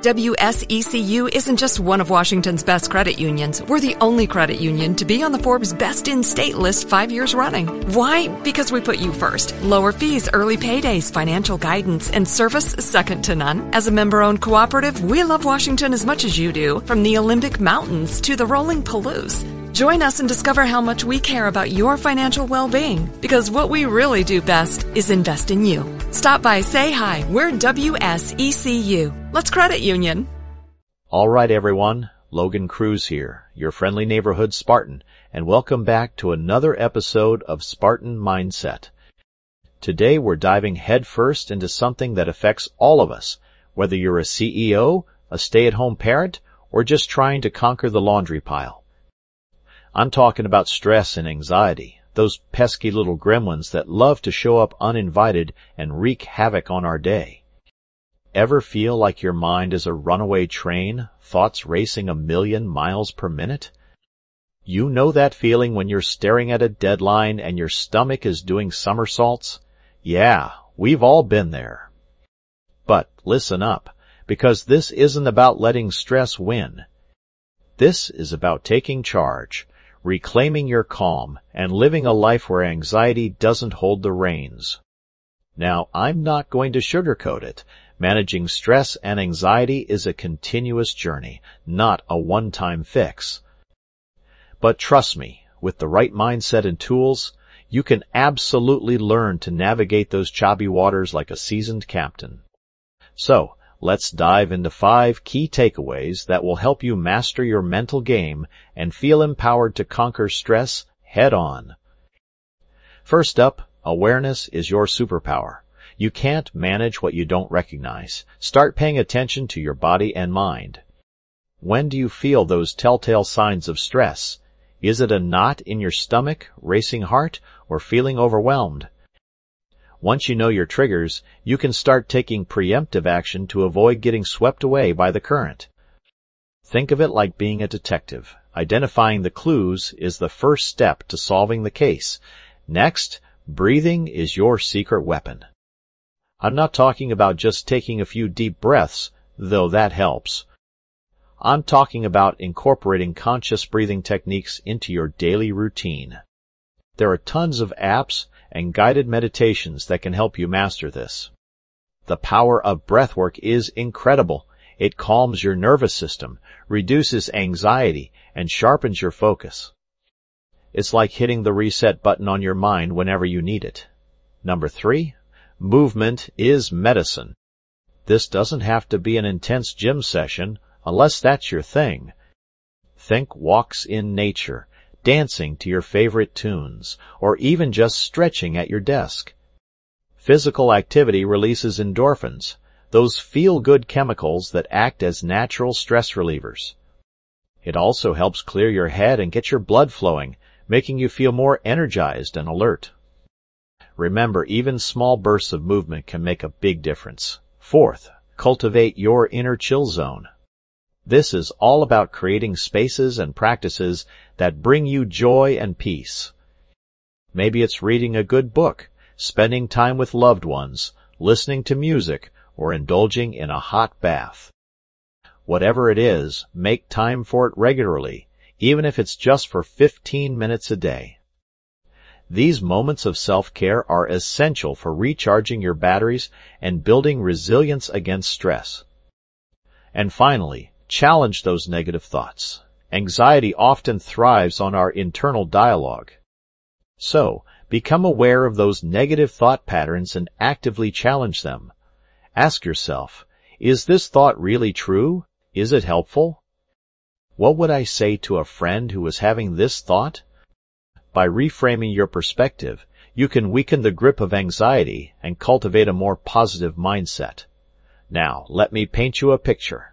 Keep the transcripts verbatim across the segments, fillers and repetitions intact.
W S E C U isn't just one of Washington's best credit unions. We're the only credit union to be on the Forbes Best in State list five years running. Why? Because we put you first. Lower fees, early paydays, financial guidance, and service second to none. As a member-owned cooperative, we love Washington as much as you do, from the Olympic Mountains to the rolling Palouse. Join us and discover how much we care about your financial well-being, because what we really do best is invest in you. Stop by, say hi. We're W S E C U. Let's credit union. All right, everyone. Logan Cruz here, your friendly neighborhood Spartan, and welcome back to another episode of Spartan Mindset. Today we're diving headfirst into something that affects all of us, whether you're a C E O, a stay-at-home parent, or just trying to conquer the laundry pile. I'm talking about stress and anxiety, those pesky little gremlins that love to show up uninvited and wreak havoc on our day. Ever feel like your mind is a runaway train, thoughts racing a million miles per minute? You know that feeling when you're staring at a deadline and your stomach is doing somersaults? Yeah, we've all been there. But listen up, because this isn't about letting stress win. This is about taking charge, reclaiming your calm, and living a life where anxiety doesn't hold the reins. Now, I'm not going to sugarcoat it. Managing stress and anxiety is a continuous journey, not a one-time fix. But trust me, with the right mindset and tools, you can absolutely learn to navigate those choppy waters like a seasoned captain. So, let's dive into five key takeaways that will help you master your mental game and feel empowered to conquer stress head on. First up, awareness is your superpower. You can't manage what you don't recognize. Start paying attention to your body and mind. When do you feel those telltale signs of stress? Is it a knot in your stomach, racing heart, or feeling overwhelmed? Once you know your triggers, you can start taking preemptive action to avoid getting swept away by the current. Think of it like being a detective. Identifying the clues is the first step to solving the case. Next, breathing is your secret weapon. I'm not talking about just taking a few deep breaths, though that helps. I'm talking about incorporating conscious breathing techniques into your daily routine. There are tons of apps and guided meditations that can help you master this. The power of breathwork is incredible. It calms your nervous system, reduces anxiety, and sharpens your focus. It's like hitting the reset button on your mind whenever you need it. Number three, movement is medicine. This doesn't have to be an intense gym session unless that's your thing. Think walks in nature, dancing to your favorite tunes, or even just stretching at your desk. Physical activity releases endorphins, those feel-good chemicals that act as natural stress relievers. It also helps clear your head and get your blood flowing, making you feel more energized and alert. Remember, even small bursts of movement can make a big difference. Fourth, cultivate your inner chill zone. This is all about creating spaces and practices that bring you joy and peace. Maybe it's reading a good book, spending time with loved ones, listening to music, or indulging in a hot bath. Whatever it is, make time for it regularly, even if it's just for fifteen minutes a day. These moments of self-care are essential for recharging your batteries and building resilience against stress. And finally, challenge those negative thoughts. Anxiety often thrives on our internal dialogue. So, become aware of those negative thought patterns and actively challenge them. Ask yourself, is this thought really true? Is it helpful? What would I say to a friend who was having this thought? By reframing your perspective, you can weaken the grip of anxiety and cultivate a more positive mindset. Now, let me paint you a picture.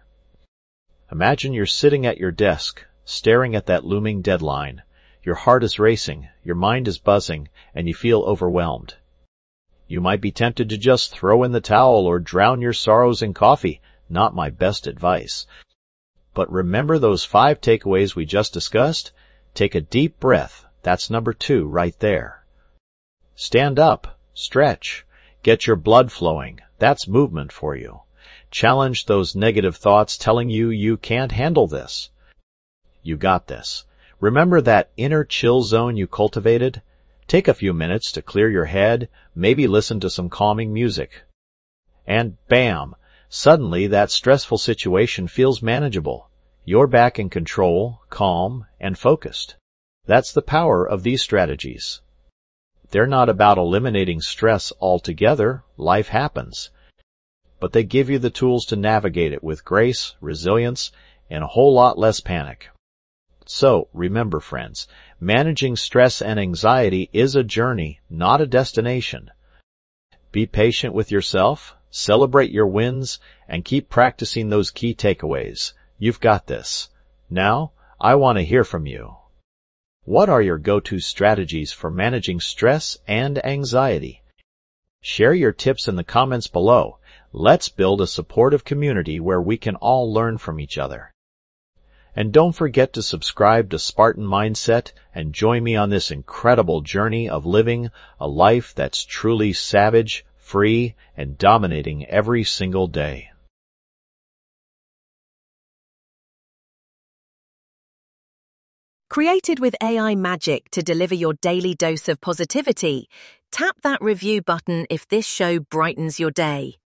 Imagine you're sitting at your desk, staring at that looming deadline. Your heart is racing, your mind is buzzing, and you feel overwhelmed. You might be tempted to just throw in the towel or drown your sorrows in coffee. Not my best advice. But remember those five takeaways we just discussed? Take a deep breath. That's number two right there. Stand up, stretch, get your blood flowing. That's movement for you. Challenge those negative thoughts telling you you can't handle this. You got this. Remember that inner chill zone you cultivated? Take a few minutes to clear your head, maybe listen to some calming music. And bam! Suddenly that stressful situation feels manageable. You're back in control, calm, and focused. That's the power of these strategies. They're not about eliminating stress altogether. Life happens. But they give you the tools to navigate it with grace, resilience, and a whole lot less panic. So, remember, friends, managing stress and anxiety is a journey, not a destination. Be patient with yourself, celebrate your wins, and keep practicing those key takeaways. You've got this. Now, I want to hear from you. What are your go-to strategies for managing stress and anxiety? Share your tips in the comments below. Let's build a supportive community where we can all learn from each other. And don't forget to subscribe to Spartan Mindset and join me on this incredible journey of living a life that's truly savage, free, and dominating every single day. Created with A I magic to deliver your daily dose of positivity, tap that review button if this show brightens your day.